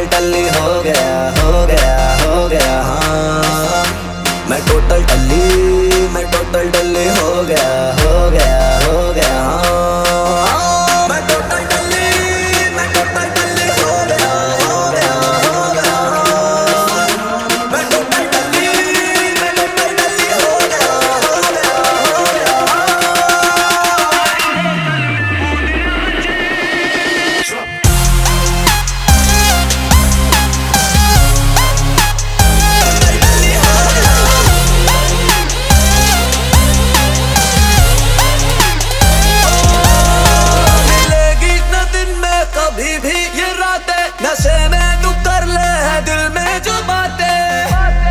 टल्ली हो गया, हो गया, हो गया, हाँ। मैं टोटल टल्ली, मैं टोटल टल्ली हो गया, हो गया, हो गया, हाँ। मैं टोटल टल्ली, मैं टोटल टल्ली हो गया, हो गया, हो गया, हाँ। मैं टोटल टल्ली, मैं टोटल टल्ली हो गया, हो गया, हो गया, कभी भी ये रातें नशे में तू कर ले है दिल में जो बातें।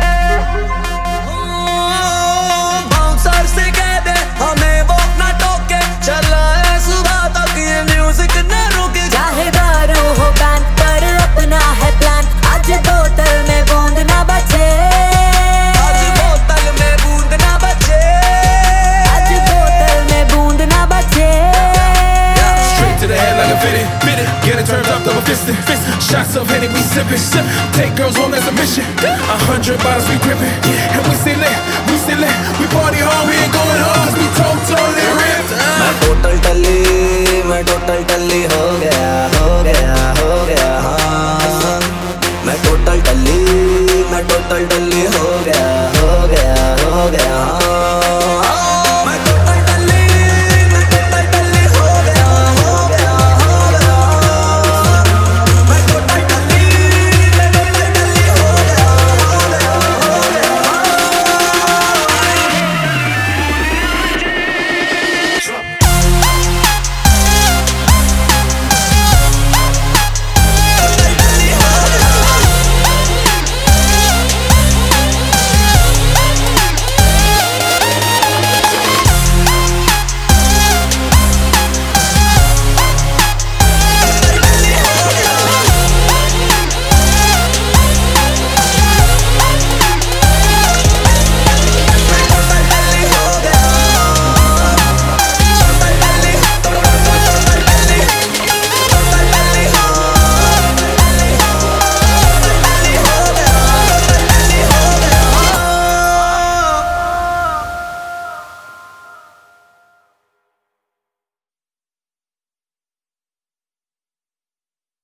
बाउंसर से कह दे हमें वो ना टोके, चला है सुबह तक ये म्यूजिक न रुके। चाहे दारू हो बैन पर अपना है प्लान, आज बोतल में बूंद ना बचे, आज बोतल में बूंद ना बचे, आज बोतल में बूंद ना बचे। Straight to the head like a fitted. Get it turned up, double fisted. Shots of Henny, we sipping. Take girls home, that's a mission. 100 bottles, we gripping. And